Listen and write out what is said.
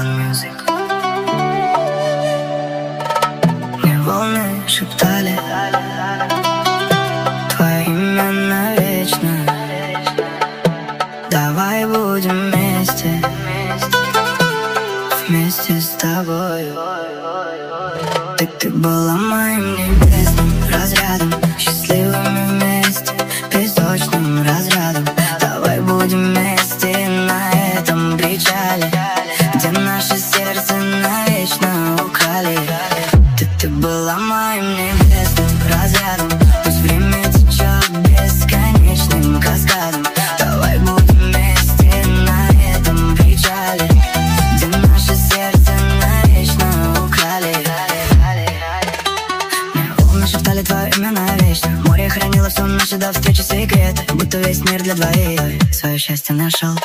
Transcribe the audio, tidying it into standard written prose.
Мне волны шептали твое имя навечно. Давай будем вместе, вместе с тобой. Ты была моим небесным разрядом, счастливыми вместе, песочным разрядом. Давай будем вместе на этом причале, где наше сердце навечно украли. Ты была моим небесным разрядом, пусть время течет бесконечным каскадом. Давай будем вместе на этом причале, где наше сердце навечно украли. Мне волны шептали твое имя навечно. Море хранило все наши до встречи секреты, будто весь мир для двоих свое счастье нашел.